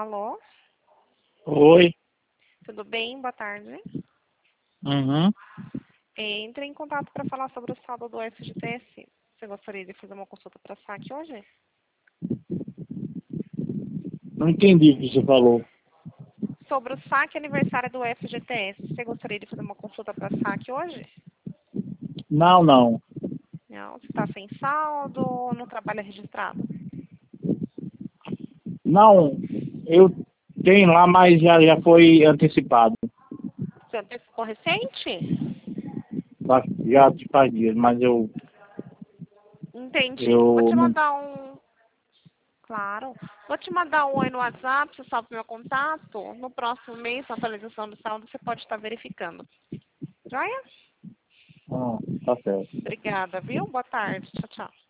Alô? Oi. Tudo bem? Boa tarde. Uhum. Entrei em contato para falar sobre o saldo do FGTS. Você gostaria de fazer uma consulta para saque hoje? Não entendi o que você falou. Sobre o saque aniversário do FGTS. Você gostaria de fazer uma consulta para saque hoje? Não, não. Não. Você está sem saldo ou não trabalha registrado? Não, eu tenho lá, mas já foi antecipado. Você antecipou recente? Já faz dias, mas Entendi. Vou eu te não. mandar um... Claro. Vou te mandar um oi no WhatsApp, você salva meu contato. No próximo mês, a atualização do saldo, você pode estar verificando. Joia? Ah, tá certo. Obrigada, viu? Boa tarde. Tchau, tchau.